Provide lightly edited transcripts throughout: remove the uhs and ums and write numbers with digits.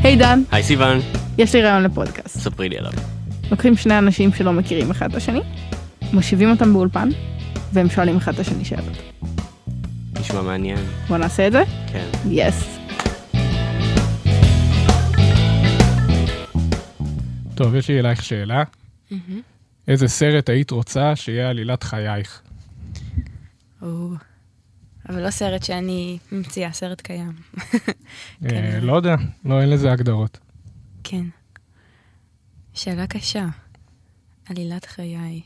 היי דן. היי סיוון. יש לי רעיון לפודקאסט. ספרי לי עליו. לוקחים שני אנשים שלא מכירים אחד את השני, מושיבים אותם באולפן, והם שואלים אחד את השני שאלות. נשמע מעניין. בוא נעשה את זה? כן. יס. טוב, יש לי אלייך שאלה. איזה סרט היית רוצה שיהיה עלילת חייך? אבל לא סרט שאני ממציאה, סרט קיים. לא יודע, לא, אין לזה הגדרות. כן. שאלה קשה. עלילת חיי.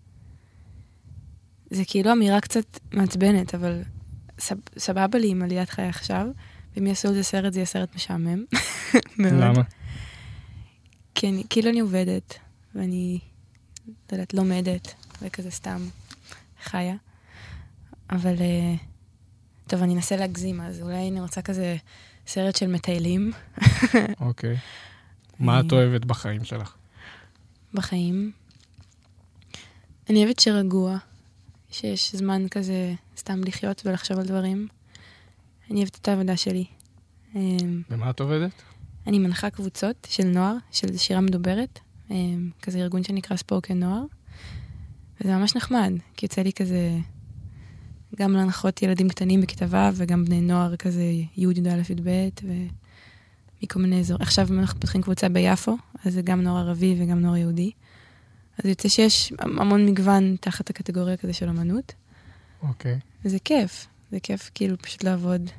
זה כאילו אמירה קצת מעצבנת, אבל סבבה לי עם עלילת חיי עכשיו, ואם יעשו לזה סרט, זה יהיה סרט משעמם. למה? כן, כאילו אני עובדת, ואני לומדת, וכזה סתם חיה. אבל, טוב, אני אנסה להגזים, אז אולי אני רוצה כזה סרט של מטיילים. אוקיי. מה את אוהבת בחיים שלך? בחיים? אני אוהבת שרגוע, שיש זמן כזה סתם לחיות ולחשוב על דברים. אני אוהבת את העבודה שלי. במה את עובדת? אני מנחה קבוצות של נוער, של שירה מדוברת, כזה ארגון שנקרא ספוקן נוער, וזה ממש נחמד, כי יוצא לי כזה גם להנחות ילדים קטנים בכיתה ו' וגם בני נוער כזה י' י"א י"ב ומכל מיני אזור. עכשיו אנחנו פותחים קבוצה ביפו, אז זה גם נוער ערבי וגם נוער יהודי. אז יוצא שיש המון מגוון תחת הקטגוריה כזה של אמנות. אוקיי. וזה כיף, זה כיף כאילו פשוט לעבוד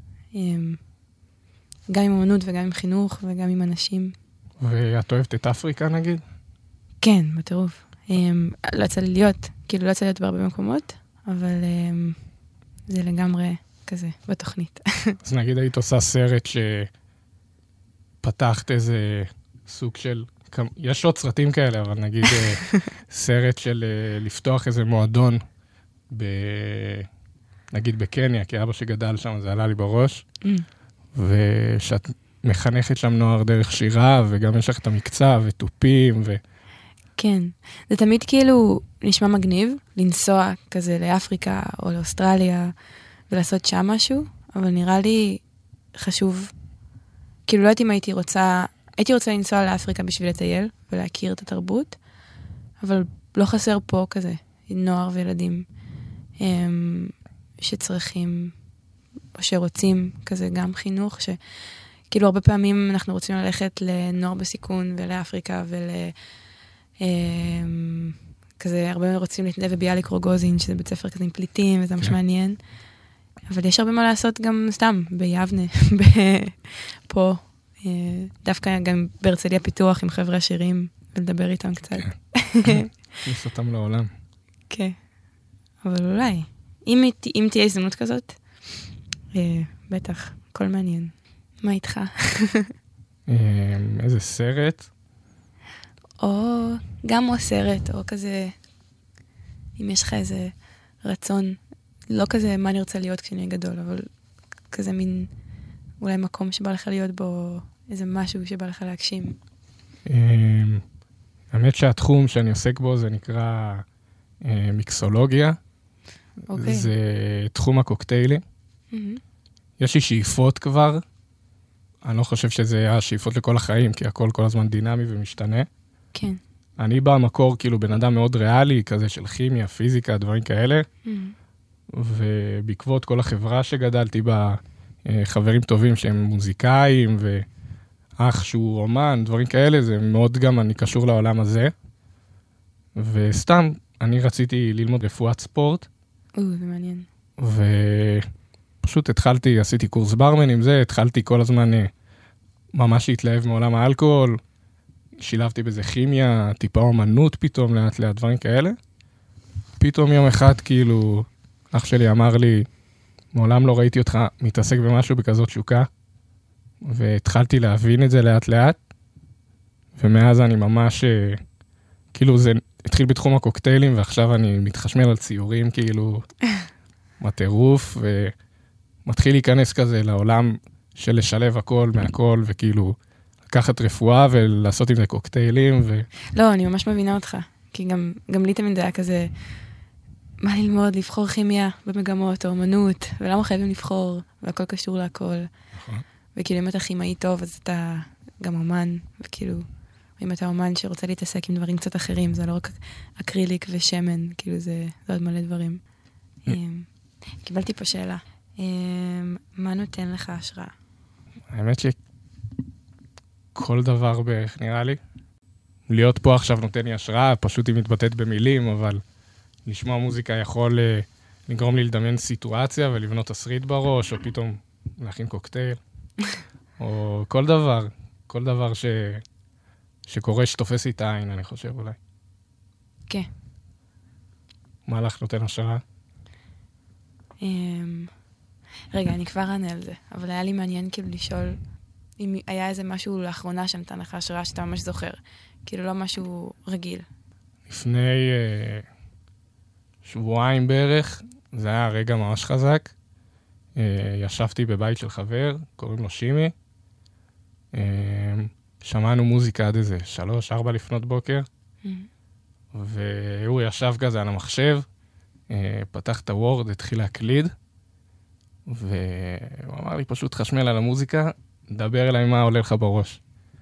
גם עם אמנות וגם עם חינוך וגם עם אנשים. ואת אוהבת את אפריקה נגיד? כן, בטירוף. לא יצא לי להיות, כאילו לא יצא להיות בהרבה מקומות, אבל זה לגמרי כזה בתוכנית. אז נגיד היית עושה סרט שפתחת איזה סוג של, יש עוד סרטים כאלה, אבל נגיד סרט של לפתוח איזה מועדון, נגיד בקניה, כי אבא שגדל שם, זה עלה לי בראש, ושאת מחנכת שם נוער דרך שירה, וגם יש לך את המקצוע וטופים כן, זה תמיד כאילו נשמע מגניב, לנסוע כזה לאפריקה או לאוסטרליה ולעשות שם משהו, אבל נראה לי חשוב, כאילו לא יודעת אם הייתי רוצה לנסוע לאפריקה בשביל לטייל ולהכיר את התרבות, אבל לא חסר פה כזה נוער וילדים שצריכים או שרוצים כזה גם חינוך, שכאילו הרבה פעמים אנחנו רוצים ללכת לנוער בסיכון ולאפריקה כזה הרבה רוצים להתנדב בביאליק רוגוזין, שזה בית ספר כזה עם פליטים, וזה ממש מעניין. אבל יש הרבה מה לעשות גם סתם, ביבנה, פה, דווקא גם בהרצליה פיתוח עם חבר'ה עשירים, ולדבר איתם קצת. נכניס אותם לעולם. כן. אבל אולי, אם תהיה הזדמנות כזאת, בטח, הכל מעניין. מה איתך? איזה סרט? או גם או סרט, או כזה, אם יש לך איזה רצון, לא כזה מה אני רוצה להיות כשאני אהיה גדול, אבל כזה מין, אולי מקום שבא לך להיות בו, איזה משהו שבא לך להגשים. האמת שהתחום שאני עוסק בו זה נקרא מיקסולוגיה. אוקיי. זה תחום הקוקטיילים. יש לי שאיפות כבר. אני לא חושב שזה היה שאיפות לכל החיים, כי הכל כל הזמן דינמי ומשתנה. כן. אני במקור כאילו בן אדם מאוד ריאלי, כזה של כימיה, פיזיקה, דברים כאלה. ובעקבות כל החברה שגדלתי בה, חברים טובים שהם מוזיקאים, ואח שהוא אומן, דברים כאלה, זה מאוד גם אני קשור לעולם הזה. וסתם, אני רציתי ללמוד רפואת ספורט. זה מעניין. ופשוט עשיתי קורס ברמן עם זה, התחלתי כל הזמן ממש להתלהב מעולם האלכוהול, שילבתי בזה כימיה, טיפה אומנות פתאום, לאט לאט דברים כאלה. פתאום יום אחד כאילו, אח שלי אמר לי, מעולם לא ראיתי אותך מתעסק במשהו בכזאת שוקה, והתחלתי להבין את זה לאט לאט, ומאז אני ממש, כאילו זה התחיל בתחום הקוקטיילים, ועכשיו אני מתחשמל על ציורים כאילו, מטירוף, ומתחיל להיכנס כזה לעולם של לשלב הכל מהכל, וכאילו, לקחת רפואה ולעשות עם זה קוקטיילים. לא, אני ממש מבינה אותך, כי גם לי תמיד היה כזה, מה ללמוד, לבחור כימיה במגמות או אמנות, ולמה חייבים לבחור, והכל קשור להכל. נכון. וכאילו אם אתה כימאי טוב, אז אתה גם אומן, וכאילו, אם אתה אומן שרוצה להתעסק עם דברים קצת אחרים, זה לא רק אקריליק ושמן, כאילו זה עוד מלא דברים. קיבלתי פה שאלה. מה נותן לך השראה? האמת שכל דבר בערך נראה לי. להיות פה עכשיו נותן לי השראה, פשוט היא מתבטאת במילים, אבל לשמוע מוזיקה יכול לגרום לי לדמיין סיטואציה ולבנות תסריט בראש, או פתאום להכין קוקטייל, או כל דבר שקורה שתופס לי את העין, אני חושב אולי. כן. מה לך נותן השראה? רגע, אני כבר אענה על זה, אבל היה לי מעניין כאילו לשאול אם היה איזה משהו לאחרונה שנתן לך השראה שאתה ממש זוכר, כאילו לא משהו רגיל. לפני שבועיים בערך, זה היה רגע ממש חזק. ישבתי בבית של חבר, קוראים לו שימי. שמענו מוזיקה עד איזה 3-4 לפנות בוקר, והוא ישב כזה על המחשב, פתח את הוורד, התחיל להקליד, והוא אמר לי פשוט חשמל על המוזיקה, דבר אליי מה עולה לך בראש.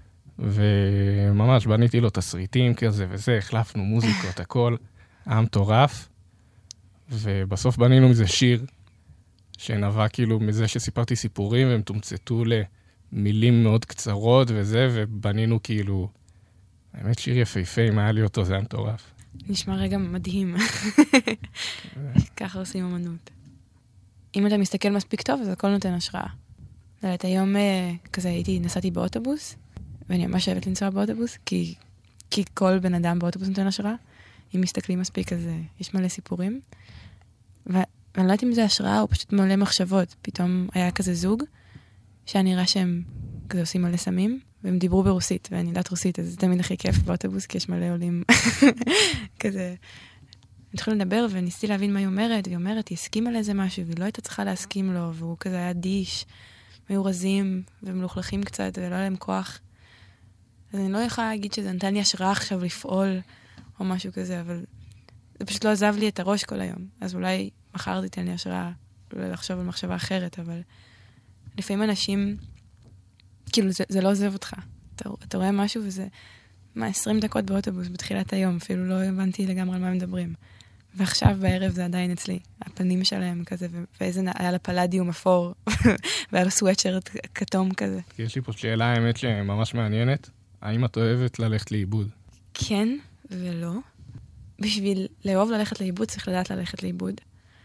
וממש בניתי לו תסריטים כזה וזה, החלפנו מוזיקות, הכל, היה מטורף, ובסוף בנינו מזה שיר, שנבע כאילו מזה שסיפרתי סיפורים, והם תומצתו למילים מאוד קצרות וזה, ובנינו כאילו, האמת שיר יפהפה, אם היה לי אותו, זה היה מטורף. נשמע רגע מדהים. ככה עושים אמנות. אם אתה מסתכל מספיק טוב, אז הכל נותן השראה. היום כזה נסעתי באוטובוס, ואני ממש אוהבת לנסוע באוטובוס, כי כל בן אדם באוטובוס נותן השראה. אם מסתכלים מספיק, אז יש מלא סיפורים. ואני לא יודעת אם זה השראה, או פשוט מלא מחשבות. פתאום היה כזה זוג, שהיה נראה שהם כזה עושים מלא סמים, והם דיברו ברוסית, ואני יודעת רוסית, אז זה תמיד הכי כיף באוטובוס, כי יש מלא עולים כזה. התחילו לדבר, וניסיתי להבין מה היא אומרת, והיא אומרת, היא הסכימה לאיזה משהו, והיא לא הייתה צריכה להסכים לו, והוא כזה היה דיש, והיו רזים, ומלוכלכים קצת, ולא היה להם כוח. אז אני לא יכולה להגיד שזה נתן לי השראה עכשיו לפעול, או משהו כזה, אבל זה פשוט לא עזב לי את הראש כל היום. אז אולי מחר זה ייתן לי השראה, אולי לחשוב על מחשבה אחרת, אבל לפעמים אנשים, כאילו זה לא עוזב אותך. אתה רואה משהו וזה, 20 דקות באוטובוס בתחילת היום, אפילו לא הבנתי לגמרי על מה הם מדברים. ועכשיו בערב זה עדיין אצלי, הפנים שלהם כזה, ואיזה היה לה פלדיום אפור, והיה לו סוואטשרט כתום כזה. יש לי פה שאלה, האמת שממש מעניינת. האם את אוהבת ללכת לאיבוד? כן ולא. בשביל לאהוב ללכת לאיבוד, צריך לדעת ללכת לאיבוד.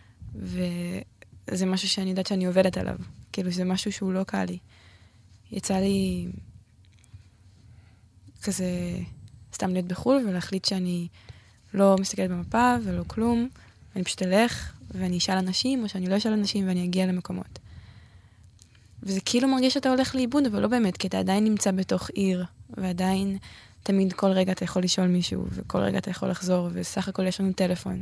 וזה משהו שאני יודעת שאני עובדת עליו. כאילו, זה משהו שהוא לא קל לי. יצא לי כזה סתם להיות בחול, ולהחליט שאני לא מסתכלת במפה ולא כלום. אני פשוט אלך, ואני אשאל אנשים, או שאני לא אשאל אנשים, ואני אגיע למקומות. וזה כאילו מרגיש שאתה הולך לאיבוד, אבל לא באמת, כי אתה עדיין נמצא בתוך עיר, ועדיין תמיד כל רגע אתה יכול לשאול מישהו, וכל רגע אתה יכול לחזור, וסך הכל יש לנו טלפון.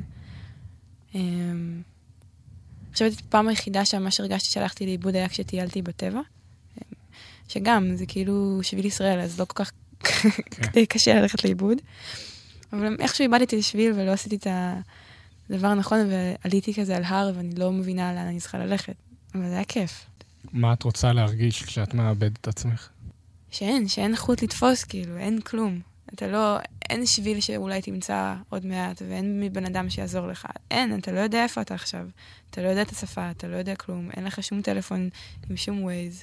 עכשיו, פעם היחידה שממש הרגשתי שהלכתי לאיבוד היה כשטיילתי בטבע, שגם, זה כאילו שביל ישראל, אז לא כל כך קשה ללכת לאיבוד. אבל איכשהו איבדתי את השביל ולא עשיתי את הדבר הנכון, ועליתי כזה על הר, ואני לא מבינה לאן אני צריכה ללכת. אבל זה היה כיף. מה את רוצה להרגיש כשאת מאבדת את עצמך? שאין חוט לתפוס, כאילו, אין כלום. אין שביל שאולי תמצא עוד מעט, ואין מבן אדם שיעזור לך. אתה לא יודע איפה אתה עכשיו. אתה לא יודע את השפה, אתה לא יודע כלום. אין לך שום טלפון עם שום ווייז.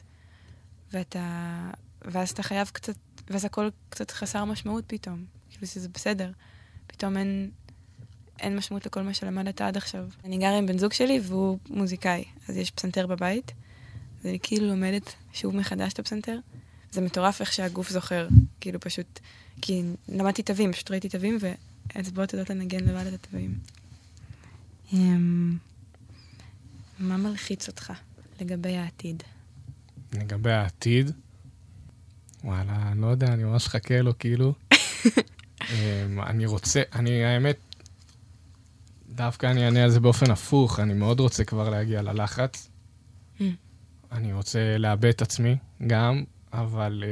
ואז אתה חייב קצת, ואז הכל קצת חסר משמעות פתאום. כאילו שזה בסדר. פתאום אין משמעות לכל מה שלמדת עד עכשיו. אני גרה עם בן זוג שלי, והוא מוזיקאי. אז יש פסנתר בבית. אז אני כאילו לומדת שוב מחדש את הפסנתר. זה מטורף איך שהגוף זוכר. כאילו פשוט, כי למדתי תווים, פשוט ראיתי תווים, והאצבעות יודעות לנגן לבד את התווים. מה מלחיץ אותך לגבי העתיד? לגבי העתיד? וואלה, אני לא יודע, אני ממש חכה לו, כאילו. האמת, דווקא אני אענה על זה באופן הפוך, אני מאוד רוצה כבר להגיע ללחץ. אני רוצה לאבד את עצמי גם, אבל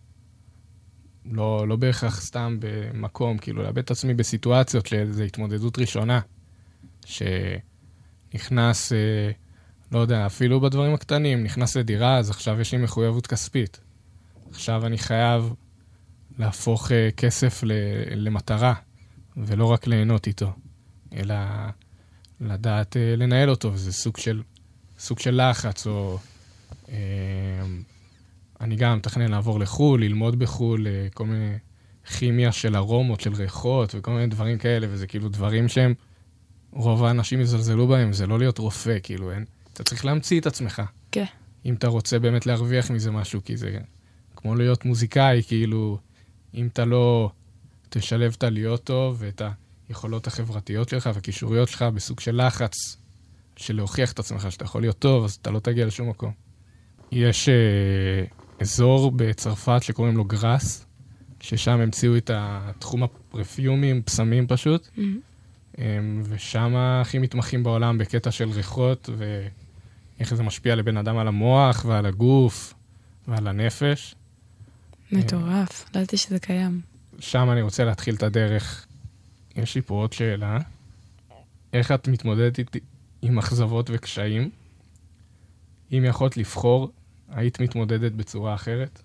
לא בהכרח סתם במקום, כאילו לאבד את עצמי בסיטואציות שזו התמודדות ראשונה, שנכנס, לא יודע, אפילו בדברים הקטנים, נכנס לדירה, אז עכשיו יש לי מחויבות כספית. עכשיו אני חייב להפוך כסף למטרה, ולא רק ליהנות איתו, אלא לדעת לנהל אותו, וזה סוג של לחץ, או אני גם מתכנן לעבור לחול, ללמוד בחול, כל מיני כימיה של ארומות, של ריחות, וכל מיני דברים כאלה, וזה כאילו דברים שהם, רוב האנשים יזלזלו בהם, זה לא להיות רופא, כאילו, אתה צריך להמציא את עצמך. כן. אם אתה רוצה באמת להרוויח מזה משהו, כי זה כמו להיות מוזיקאי, כאילו, אם אתה לא תשלב את להיות טוב, ואת היכולות החברתיות שלך, והקישוריות שלך בסוג של לחץ, של להוכיח את עצמך שאתה יכול להיות טוב, אז אתה לא תגיע לשום מקום. יש אזור בצרפת שקוראים לו גראס, ששם המציאו את התחום הפרפיומים, פסמים פשוט, ושם הכי מתמחים בעולם בקטע של ריחות, ואיך זה משפיע לבן אדם על המוח ועל הגוף ועל הנפש. מטורף, לא ידעתי שזה קיים. שם אני רוצה להתחיל את הדרך. יש לי פה עוד שאלה. איך את מתמודדת עם אכזבות וקשיים? אם יכולת לבחור, היית מתמודדת בצורה אחרת?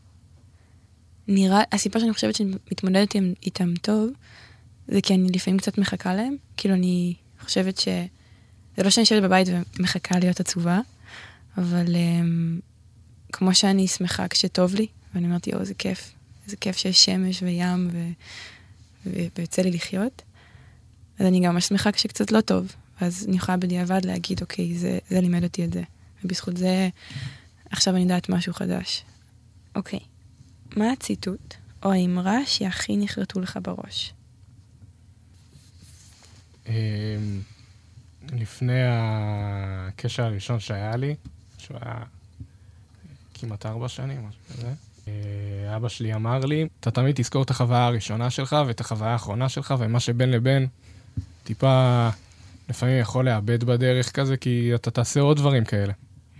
הסיבה שאני חושבת שאני מתמודדת איתם טוב, זה כי אני לפעמים קצת מחכה להם. כאילו אני חושבת זה לא שאני יושבת בבית ומחכה להיות עצובה, אבל כמו שאני שמחה כשטוב לי, ואני אמרתי, זה כיף. איזה כיף שיש שמש וים ויוצא לי לחיות. אז אני גם ממש שמחה כשקצת לא טוב. אז אני יכולה בדיעבד להגיד, אוקיי, זה לימד אותי את זה. ובזכות זה, עכשיו אני יודעת משהו חדש. אוקיי. מה הציטוט או האמרה שהכי נחרטו לך בראש? לפני הקשר הראשון שהיה לי, שהוא היה כמעט 4 שנים, משהו כזה, אבא שלי אמר לי, אתה תמיד תזכור את החוויה הראשונה שלך ואת החוויה האחרונה שלך, ומה שבין לבין טיפה לפעמים יכול לאבד בדרך כזה, כי אתה תעשה עוד דברים כאלה.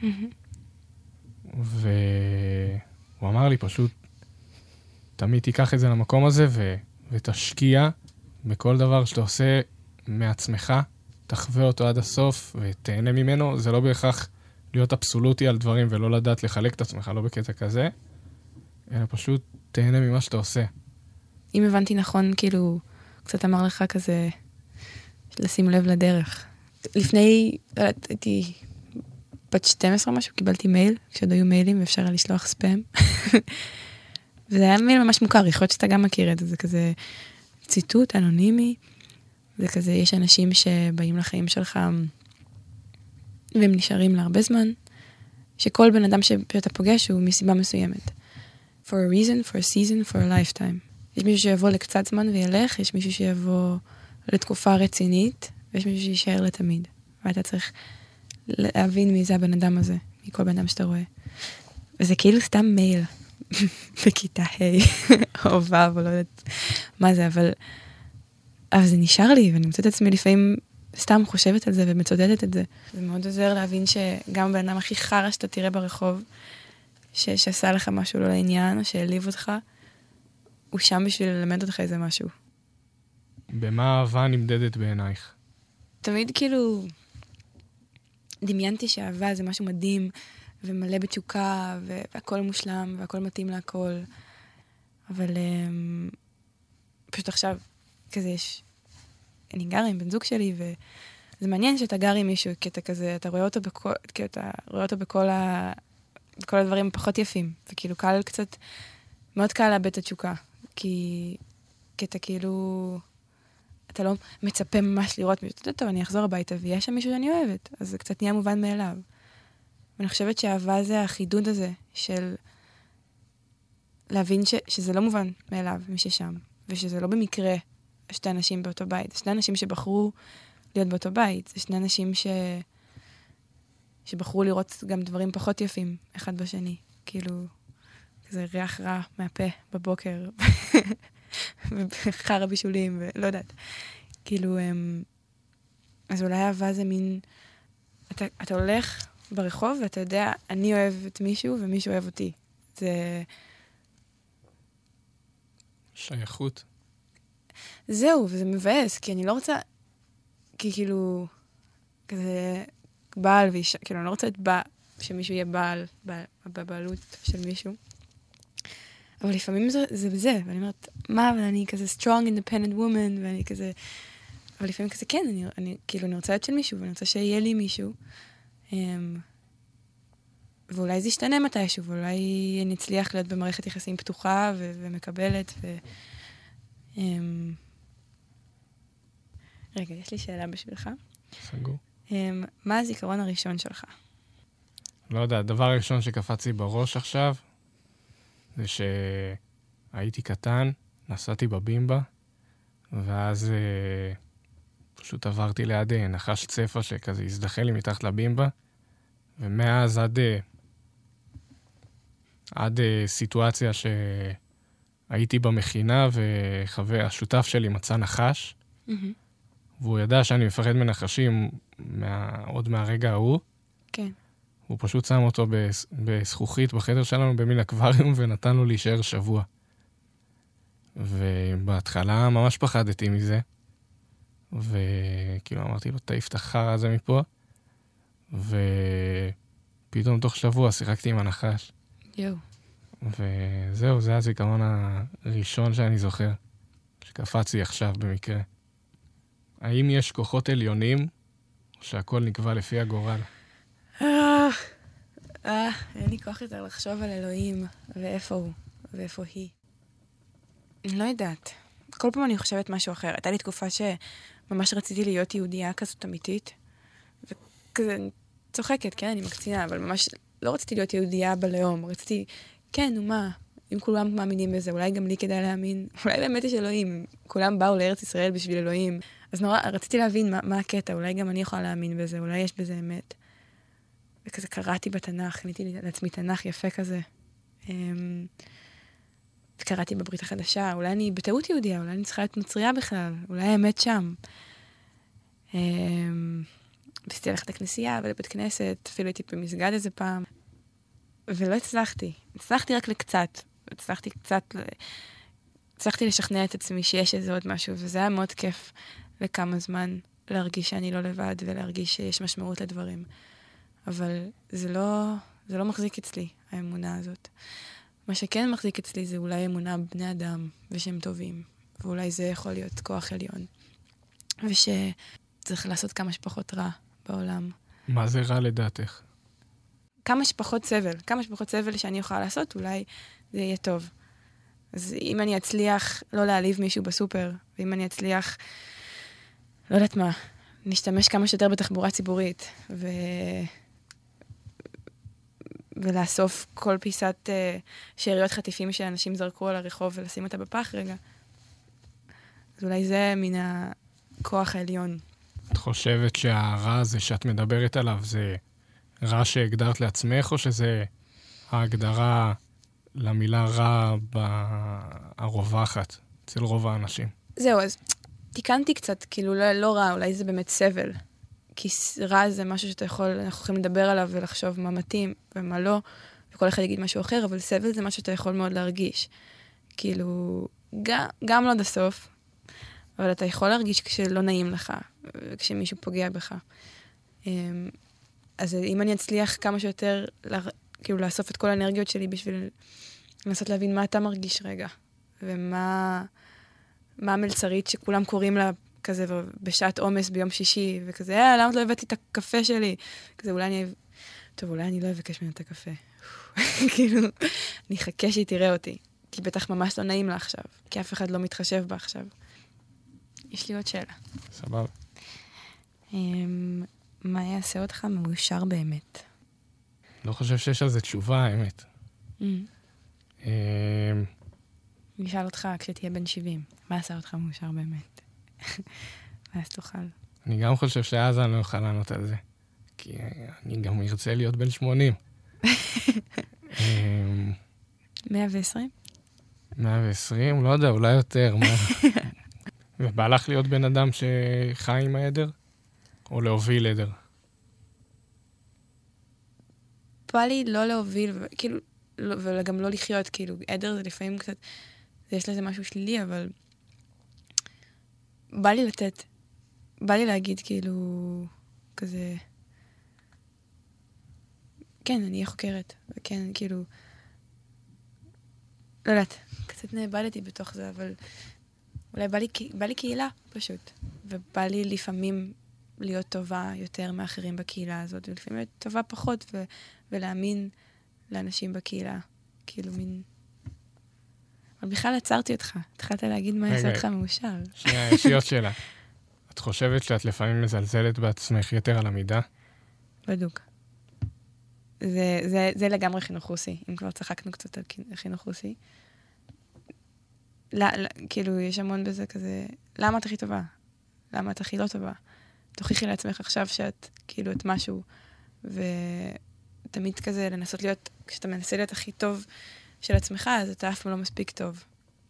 והוא אמר לי פשוט, תמיד תיקח את זה למקום הזה ותשקיע בכל דבר שאתה עושה מעצמך, תחווה אותו עד הסוף ותהנה ממנו. זה לא בהכרח להיות אבסולוטי על דברים ולא לדעת לחלק את עצמך, לא בקטע כזה, אלא פשוט תהנה ממה שאתה עושה. אם הבנתי נכון, כאילו, קצת אמר לך כזה, לשים לב לדרך. לפני, הייתי בת 12 משהו, קיבלתי מייל, כשעוד היו מיילים ואפשר היה לשלוח ספאם. וזה היה מייל ממש מוכר, יכול להיות שאתה גם מכיר את זה, זה כזה ציטוט אנונימי, זה כזה, יש אנשים שבאים לחיים שלך, והם נשארים להרבה זמן, שכל בן אדם שאתה פוגש הוא מסיבה מסוימת. For a reason, for a season, for a lifetime. יש מישהו שיבוא לקצת זמן וילך, יש מישהו שיבוא לתקופה רצינית, ויש מישהו שישאר לתמיד. ואתה צריך להבין מי זה הבן אדם הזה, מכל בן אדם שאתה רואה. וזה כאילו סתם מייל, בכיתה ה' או ו' או לא יודעת מה זה, אבל זה נשאר לי, ואני מוצאת את עצמי לפעמים סתם חושבת על זה ומצודדת את זה. זה מאוד עוזר להבין שגם בן אדם הכי חרא שאתה תראה ברחוב, שעשה לך משהו לא לעניין, או שהעליב אותך, הוא שם בשביל ללמד אותך איזה משהו. במה אהבה נמדדת בעינייך? תמיד כאילו דמיינתי שאהבה זה משהו מדהים, ומלא בתשוקה, והכל מושלם, והכל מתאים להכל. אבל פשוט עכשיו, כזה אני גרה עם בן זוג שלי, וזה מעניין שאתה גר עם מישהו, כי אתה כזה, אתה רואה אותו בכל הדברים הפחות יפים, וכאילו קל קצת, מאוד קל לאבד את התשוקה, כי אתה כאילו, אתה לא מצפה ממש לראות מישהו, טוב, אני אחזור הביתה, ויש שם מישהו שאני אוהבת, אז זה קצת נהיה מובן מאליו. ואני חושבת שאהבה זה החידוד הזה, של להבין שזה לא מובן מאליו, מי ששם, ושזה לא במקרה שתי אנשים באותו בית, זה שני אנשים שבחרו להיות באותו בית, זה שני אנשים שבחרו לראות גם דברים פחות יפים, אחד בשני, כאילו, כזה ריח רע מהפה בבוקר, וחר הבישולים, ולא יודעת. כאילו, אז אולי אהבה זה מין, אתה הולך ברחוב, ואתה יודע, אני אוהב את מישהו, ומישהו אוהב אותי. זה שייכות. זהו, וזה מבאס, כי אני לא רוצה, כי כאילו, כזה בעל ואישה, כאילו, אני לא רוצה שמישהו יהיה בעל, בבעלות של מישהו. אבל לפעמים זה בזה, ואני אומרת, מה, אבל אני כזה strong independent woman, ואני כזה, אבל לפעמים כזה, כן, אני כאילו, אני רוצה להיות של מישהו, ואני רוצה שיהיה לי מישהו, ואולי זה ישתנה מתישהו, ואולי אני אצליח להיות במערכת יחסים פתוחה ומקבלת, רגע, יש לי שאלה בשבילך. סגור. מה הזיכרון הראשון שלך? לא יודע, הדבר הראשון שקפצתי בראש עכשיו, זה שהייתי קטן, נסעתי בבימבה, ואז פשוט עברתי ליד נחש צפה שכזה הזדחל לי מתחת לבימבה, ומאז עד סיטואציה שהייתי במכינה, והשותף שלי מצא נחש, והוא ידע שאני מפחד מנחשים עוד מהרגע ההוא. כן. הוא פשוט שם אותו בזכוכית בחדר שלנו במין אקווריום ונתן לו להישאר שבוע. ובהתחלה ממש פחדתי מזה. וכאילו אמרתי לו, תעיף את החרא הזה מפה. ופתאום תוך שבוע שיחקתי עם הנחש. יו. וזהו, זה הזיכרון הראשון שאני זוכר. שקפצתי עכשיו במקרה. האם יש כוחות עליונים, או שהכל נקבע לפי הגורל? אין לי כוח יותר לחשוב על אלוהים, ואיפה הוא, ואיפה היא. אני לא יודעת. כל פעם אני חושבת משהו אחר. הייתה לי תקופה שממש רציתי להיות יהודייה כזאת אמיתית, וכזה, אני צוחקת, כן, אני מקצינה, אבל ממש לא רציתי להיות יהודייה בלאום. רציתי, כן, נו מה, אם כולם מאמינים בזה, אולי גם לי כדאי להאמין, אולי באמת יש אלוהים. כולם באו לארץ ישראל בשביל אלוהים. אז נורא, רציתי להבין מה הקטע, אולי גם אני יכולה להאמין בזה, אולי יש בזה אמת. וכזה קראתי בתנ"ך, קניתי לעצמי תנ"ך יפה כזה. קראתי בברית החדשה, אולי אני בטעות יהודיה, אולי אני צריכה להיות נוצריה בכלל, אולי האמת שם. ניסיתי ללכת לכנסייה ולבית כנסת, אפילו הייתי במסגד איזה פעם, ולא הצלחתי. הצלחתי רק לקצת. הצלחתי לשכנע את עצמי שיש איזה עוד משהו, וזה היה מאוד כיף לכמה זמן להרגיש שאני לא לבד, ולהרגיש שיש משמעות לדברים. אבל זה לא מחזיק אצלי, האמונה הזאת. מה שכן מחזיק אצלי זה אולי אמונה בבני אדם, ושהם טובים, ואולי זה יכול להיות כוח עליון. ושצריך לעשות כמה שפחות רע בעולם. מה זה רע לדעתך? כמה שפחות סבל שאני יכולה לעשות, אולי זה יהיה טוב. אז אם אני אצליח לא להעליב מישהו בסופר, ואם אני אצליח, לא יודעת מה, נשתמש כמה שיותר בתחבורה ציבורית, ולאסוף כל פיסת שאריות חטיפים שאנשים זרקו על הרחוב ולשים אותה בפח רגע. אז אולי זה מן הכוח העליון. את חושבת שהרע הזה שאת מדברת עליו זה רע שהגדרת לעצמך, או שזה ההגדרה למילה רע הרווחת אצל רוב האנשים? זהו, אז תיקנתי קצת, כאילו לא רע, אולי זה באמת סבל. כי רע זה משהו אנחנו יכולים לדבר עליו ולחשוב מה מתאים ומה לא, וכל אחד יגיד משהו אחר, אבל סבל זה משהו שאתה יכול מאוד להרגיש. כאילו, גם לא עד הסוף, אבל אתה יכול להרגיש כשלא נעים לך, כשמישהו פוגע בך. אז אם אני אצליח כמה שיותר, כאילו לאסוף את כל האנרגיות שלי בשביל לנסות להבין מה אתה מרגיש רגע, ומה המלצרית שכולם קוראים לה כזה בשעת עומס ביום שישי, וכזה, למה לא הבאתי את הקפה שלי? כזה, אולי אני לא אבקש ממנו את הקפה. כאילו, אני אחכה שהיא תראה אותי, כי בטח ממש לא נעים לה עכשיו, כי אף אחד לא מתחשב בה עכשיו. יש לי עוד שאלה. סבבה. מה יעשה אותך מאושר באמת? לא חושב שיש על זה תשובה, האמת. נשאל אותך כשתהיה בן 70, מה יעשה אותך מאושר באמת? ואז תוכל. אני גם חושב שאז אני לא אוכל לענות על זה. כי אני גם ארצה להיות בן 80. 120? 120? לא יודע, אולי יותר. ובא לך להיות בן אדם שחי עם העדר? או להוביל עדר? בא לי לא להוביל, כאילו, וגם לא לחיות, כאילו, עדר זה לפעמים קצת, יש לזה משהו שלילי, אבל בא לי לתת, בא לי להגיד, כאילו, כזה, כן, אני אהיה חוקרת, וכן, כאילו, לא יודעת, קצת נאבדתי בתוך זה, אבל אולי בא לי קהילה פשוט, ובא לי לפעמים להיות טובה יותר מאחרים בקהילה הזאת, ולפעמים להיות טובה פחות, ולהאמין לאנשים בקהילה, כאילו מין... אבל בכלל עצרתי אותך, התחלת להגיד מה יעשה אותך מאושר. שנייה, יש לי עוד שאלה. את חושבת שאת לפעמים מזלזלת בעצמך יותר על המידה? בדוק. זה לגמרי חינוך רוסי, אם כבר צחקנו קצת על חינוך רוסי. כאילו, יש המון בזה כזה, למה את הכי טובה? למה את הכי לא טובה? תוכיחי לעצמך עכשיו שאת כאילו את משהו, ותמיד כזה לנסות להיות, כשאתה מנסה להיות הכי טוב של עצמך, אז אתה אף פעם לא מספיק טוב.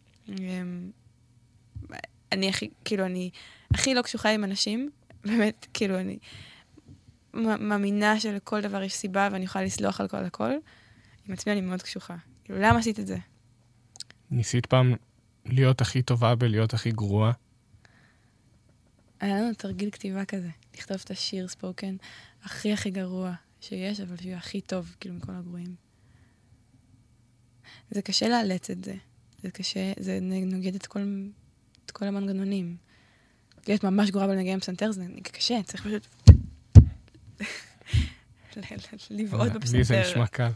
אני הכי לא קשוחה עם אנשים, באמת, כאילו אני מאמינה שלכל דבר יש סיבה, ואני יכולה לסלוח על הכל. עם עצמי אני מאוד קשוחה. כאילו, למה עשית את זה? ניסית פעם להיות הכי טובה בלהיות הכי גרועה? היה לנו תרגיל כתיבה כזה, לכתוב את השיר ספוקן הכי גרוע שיש, אבל שיהיה הכי טוב, כאילו, מכל הגרועים. זה קשה לאלץ את זה. זה קשה, זה נוגד את כל המנגנונים. להיות ממש גרוע בלנגן פסנתר, זה קשה, צריך פשוט לבעוט בפסנתר. לי זה נשמע קל.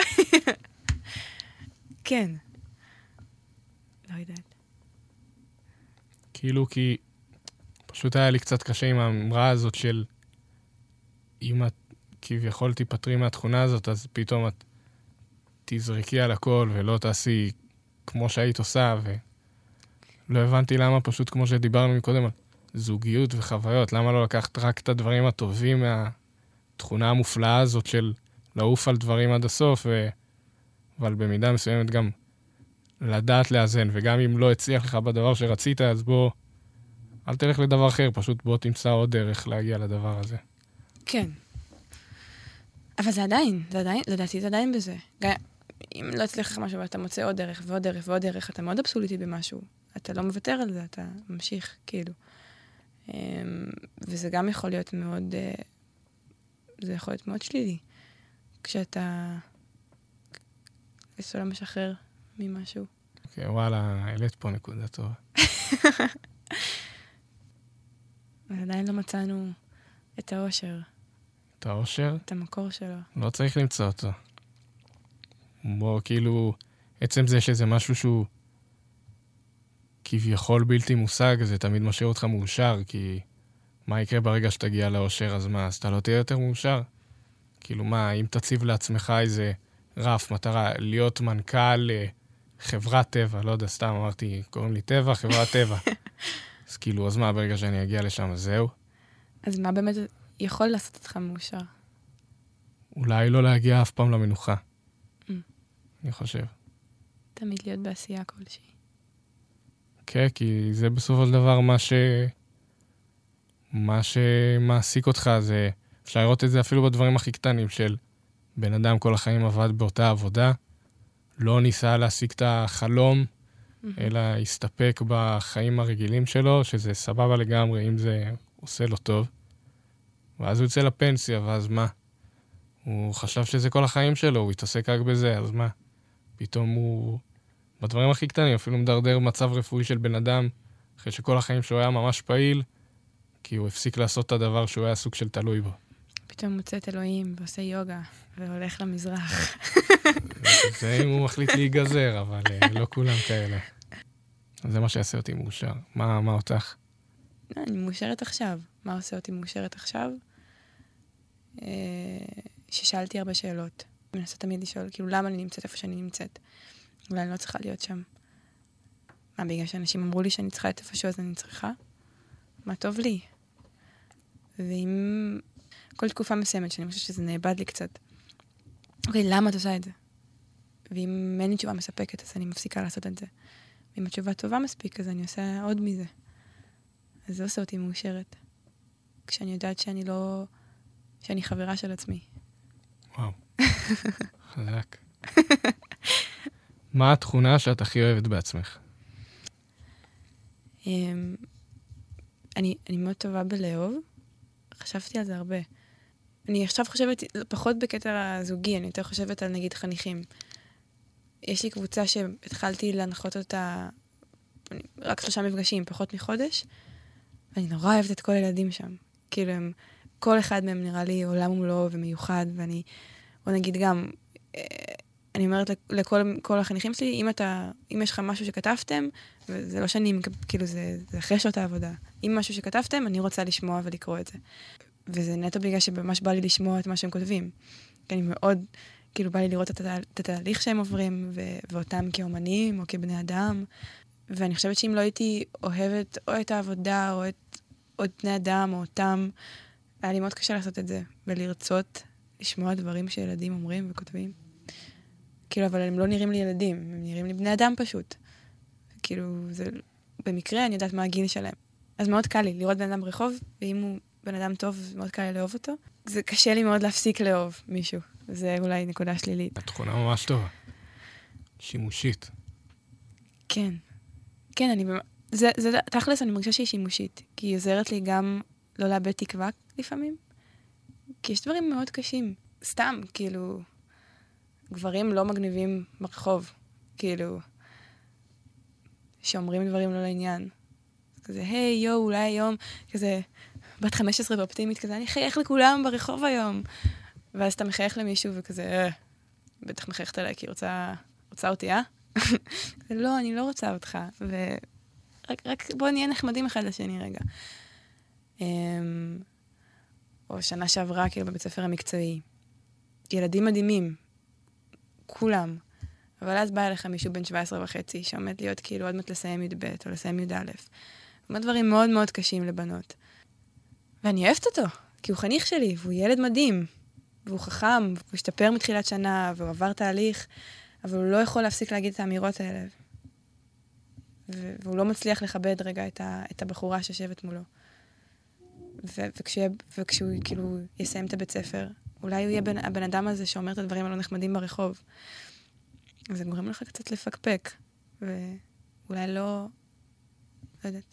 כן. לא יודעת. כאילו, כי פשוט היה לי קצת קשה עם האמרה הזאת של אם את כביכול תיפטרי מהתכונה הזאת, אז פתאום את תזרקי על הכל ולא תעשי כמו שהיית עושה, ולא הבנתי למה פשוט כמו שדיברנו מקודם על זוגיות וחוויות, למה לא לקחת רק את הדברים הטובים מהתכונה המופלאה הזאת של לעוף על דברים עד הסוף, אבל במידה מסוימת גם לדעת לאזן, וגם אם לא הצליח לך בדבר שרצית, אז בוא, אל תלך לדבר אחר, פשוט בוא תמצא עוד דרך להגיע לדבר הזה. כן. אבל זה עדיין, לדעתי זה עדיין בזה. אם לא הצליח לך משהו ואתה מוצא עוד דרך ועוד דרך ועוד דרך, אתה מאוד אבסולוטי במשהו. אתה לא מוותר על זה, אתה ממשיך, כאילו. וזה גם יכול להיות מאוד, זה יכול להיות מאוד שלילי. כשאתה לא משחרר ממשהו. אוקיי, וואלה, העלית פה נקודה טובה. ועדיין לא מצאנו את האושר. את האושר? את המקור שלו. לא צריך למצוא אותו. בוא, כאילו, עצם זה שזה משהו שהוא כביכול בלתי מושג, זה תמיד משאיר אותך מאושר, כי מה יקרה ברגע שתגיע לאושר, אז מה, אז אתה לא תהיה יותר מאושר? כאילו מה, אם תציב לעצמך איזה רף, מטרה, להיות מנכ"ל חברת טבע, לא יודע, סתם אמרתי, קוראים לי טבע, חברת טבע. אז כאילו, אז מה, ברגע שאני אגיע לשם, אז זהו? אז מה באמת יכול לעשות אותך מאושר? אולי לא להגיע אף פעם למנוחה. אני חושב. תמיד להיות בעשייה כלשהי. כן, כי זה בסופו של דבר מה שמעסיק אותך, זה אפשר לראות את זה אפילו בדברים הכי קטנים של בן אדם כל החיים עבד באותה עבודה, לא ניסה להשיג את החלום, אלא הסתפק בחיים הרגילים שלו, שזה סבבה לגמרי אם זה עושה לו טוב. ואז הוא יוצא לפנסיה, ואז מה? הוא חשב שזה כל החיים שלו, הוא התעסק רק בזה, אז מה? פתאום הוא, בדברים הכי קטנים, אפילו מדרדר מצב רפואי של בן אדם, אחרי שכל החיים שלו היה ממש פעיל, כי הוא הפסיק לעשות את הדבר שהוא היה סוג של תלוי בו. פתאום מוצא את אלוהים ועושה יוגה, והולך למזרח. זה אם הוא מחליט להיגזר, אבל לא כולם כאלה. זה מה שיעשה אותי מאושר. מה אותך? אני מאושרת עכשיו. מה עושה אותי מאושרת עכשיו? ששאלתי הרבה שאלות. אני מנסה תמיד לשאול, כאילו, למה אני נמצאת איפה שאני נמצאת? אולי אני לא צריכה להיות שם. מה, בגלל שאנשים אמרו לי שאני צריכה את איפשהו, אז אני צריכה? מה טוב לי? ואם כל תקופה מסוימת, שאני חושבת שזה נאבד לי קצת, אוקיי, למה את עושה את זה? ואם אין לי תשובה מספקת, אז אני מפסיקה לעשות את זה. ואם התשובה טובה מספיק, אז אני עושה עוד מזה. אז זה עושה אותי מאושרת. כשאני יודעת שאני חברה של עצמי. וואו. חזק. מה התכונה שאת הכי אוהבת בעצמך? אני מאוד טובה בלאהוב. חשבתי על זה הרבה. אני עכשיו חושבת, פחות בקטע הזוגי, אני יותר חושבת על נגיד חניכים. יש לי קבוצה שהתחלתי להנחות אותה רק 3 מפגשים, פחות מחודש, ואני נורא אוהבת את כל הילדים שם. כאילו, כל אחד מהם נראה לי עולם ומלואו ומיוחד, ואני, בוא נגיד גם, אני אומרת לכל החניכים שלי, אם יש לך משהו שכתבתם, וזה לא שאני, כאילו, זה אחרי שעות העבודה. אם משהו שכתבתם, אני רוצה לשמוע ולקרוא את זה. וזה נטו בגלל שממש בא לי לשמוע את מה שהם כותבים. כי אני מאוד, כאילו, בא לי לראות את התהליך שהם עוברים, ואותם כאומנים או כבני אדם. ואני חושבת שאם לא הייתי אוהבת או את העבודה, או את בני אדם, או אותם, היה לי מאוד קשה לעשות את זה, ולרצות לשמוע דברים שילדים אומרים וכותבים. כאילו, אבל הם לא נראים לי ילדים, הם נראים לי בני אדם פשוט. כאילו, זה, במקרה אני יודעת מה הגיל שלהם. אז מאוד קל לי לראות בן אדם ברחוב, ואם הוא בן אדם טוב, זה מאוד קל לי לאהוב אותו. זה קשה לי מאוד להפסיק לאהוב מישהו. זה אולי נקודה שלילית. התכונה ממש טובה. שימושית. כן. כן, תכלס אני מרגישה שהיא שימושית, כי היא עוזרת לי גם לא לאבד תקווה לפעמים. כי יש דברים מאוד קשים. סתם, כאילו, גברים לא מגניבים ברחוב. כאילו, שאומרים דברים לא לעניין. כזה, היי, יו, אולי היום, כזה, בת 15 ואופטימית, כזה, אני אחייך לכולם ברחוב היום. ואז אתה מחייך למישהו וכזה, בטח מחייכת עליי, כי רוצה אותי, לא, אני לא רוצה אותך. רק בוא נהיה נחמדים אחד לשני רגע. או שנה שעברה, כאילו, בבית ספר המקצועי. ילדים מדהימים. כולם. אבל אז בא אליך מישהו בן 17.5, שעומד להיות כאילו עוד מעט לסיים י"ב או לסיים י"א. זאת דברים מאוד מאוד קשים לבנות. ואני אוהבת אותו, כי הוא חניך שלי, והוא ילד מדהים, והוא חכם, והוא השתפר מתחילת שנה, והוא עבר תהליך, אבל הוא לא יכול להפסיק להגיד את האמירות האלה. והוא לא מצליח לכבד רגע את הבחורה שיושבת מולו. וכשהוא כאילו יסיים את הבית ספר, אולי הוא יהיה הבן אדם הזה שאומר את הדברים הלא נחמדים ברחוב. אז זה גורם לך קצת לפקפק, ואולי לא יודעת.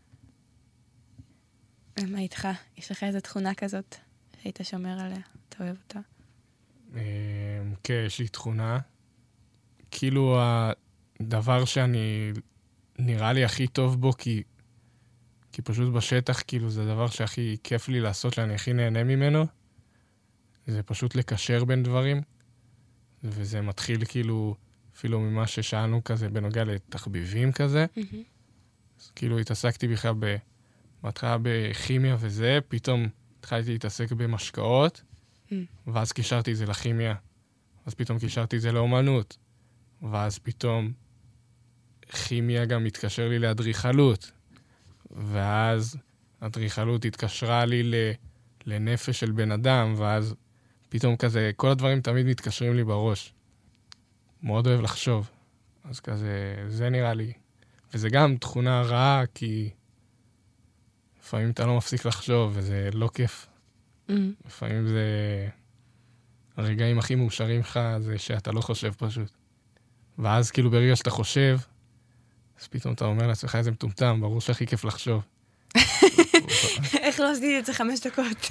מה איתך? יש לך איזו תכונה כזאת שהיית שומר עליה? אתה אוהב אותה? כן, יש לי תכונה. כאילו הדבר שאני נראה לי הכי טוב בו, כי פשוט בשטח, כאילו זה הדבר שהכי כיף לי לעשות, שאני הכי נהנה ממנו. זה פשוט לקשר בין דברים. וזה מתחיל כאילו, אפילו ממה ששאלנו כזה, בנוגע לתחביבים כזה. אז כאילו התעסקתי בכלל בהתחלה בכימיה וזה, פתאום התחלתי להתעסק במשקאות, ואז קישרתי את זה לכימיה. אז פתאום קישרתי את זה לאומנות. ואז פתאום כימיה גם התקשר לי לאדריכלות. ואז אדריכלות התקשרה לי לנפש של בן אדם, ואז פתאום כזה, כל הדברים תמיד מתקשרים לי בראש. מאוד אוהב לחשוב. אז כזה, זה נראה לי. וזה גם תכונה רעה, כי לפעמים אתה לא מפסיק לחשוב, וזה לא כיף. לפעמים זה הרגעים הכי מאושרים לך, זה שאתה לא חושב פשוט. ואז כאילו ברגע שאתה חושב, אז פתאום אתה אומר לעצמך איזה מטומטם, ברור שהכי כיף לחשוב. איך לא עשיתי את זה 5 דקות?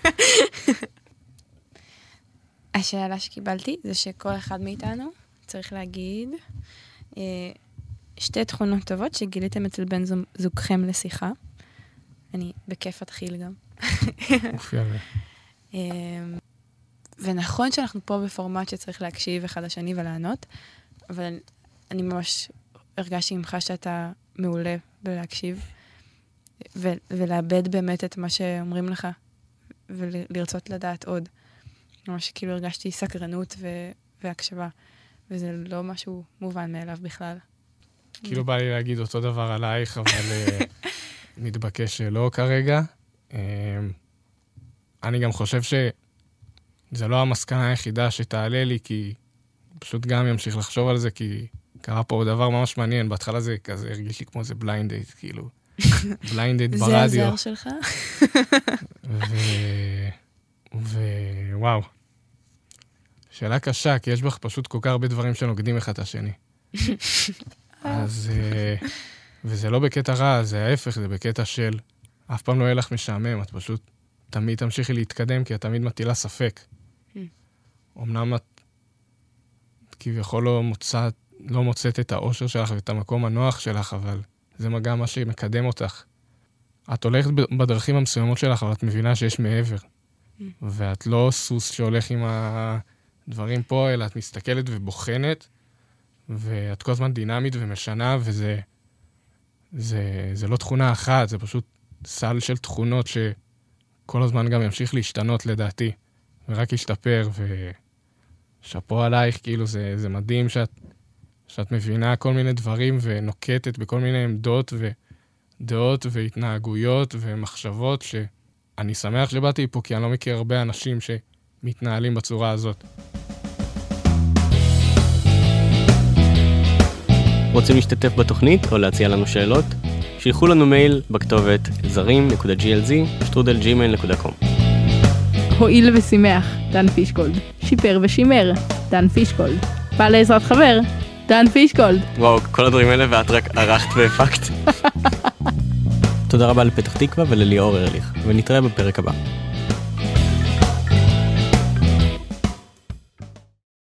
השאלה שקיבלתי זה שכל אחד מאיתנו צריך להגיד 2 תכונות טובות שגיליתם אצל בן זוגכם לשיחה. אני בכיף אתחיל גם. ונכון שאנחנו פה בפורמט שצריך להקשיב אחד לשני ולענות, אבל אני ממש הרגשתי ממך שאתה מעולה בלהקשיב, ולאבד באמת את מה שאומרים לך, ולרצות לדעת עוד. ממש כאילו הרגשתי סקרנות והקשבה, וזה לא משהו מובן מאליו בכלל. כאילו בא לי להגיד אותו דבר עלייך, אבל מתבקש שלא כרגע. אני גם חושב שזה לא המסקנה היחידה שתעלה לי, כי פשוט גם ימשיך לחשוב על זה, כי קרה פה דבר ממש מעניין. בהתחלה זה כזה הרגיש לי כמו איזה בליינד דייט, כאילו. בליינד דייט ברדיו. זה הזר שלך? וואו. שאלה קשה, כי יש בך פשוט כל כך הרבה דברים שנוגדים אחד את השני. אז, וזה לא בקטע רע, זה ההפך, זה בקטע של אף פעם לא יהיה לך משעמם, את פשוט תמיד תמשיכי להתקדם, כי את תמיד מטילה ספק. אמנם את כביכול לא מוצאת את האושר שלך ואת המקום הנוח שלך, אבל זה גם מה שמקדם אותך. את הולכת בדרכים המסוימות שלך, אבל את מבינה שיש מעבר. ואת לא סוס שהולך עם הדברים פה, אלא את מסתכלת ובוחנת, ואת כל הזמן דינמית ומשנה, זה לא תכונה אחת, זה פשוט סל של תכונות שכל הזמן גם ימשיך להשתנות לדעתי, ורק ישתפר, ושפו עלייך, כאילו זה מדהים שאת מבינה כל מיני דברים ונוקטת בכל מיני עמדות ודעות והתנהגויות ומחשבות שאני שמח שבאתי פה, כי אני לא מכיר הרבה אנשים שמתנהלים בצורה הזאת. רוצים להשתתף בתוכנית או להציע לנו שאלות? שילחו לנו מייל בכתובת zarim.glz@gmail.com. הועיל ושימח, דן פישקולד. שיפר ושימר, דן פישקולד. בא לעזרת חבר, דן פישקולד. וואו, כל הדברים האלה ואת רק ערכת והפקת. תודה רבה לפתח תקווה ולליאור ארליך, ונתראה בפרק הבא.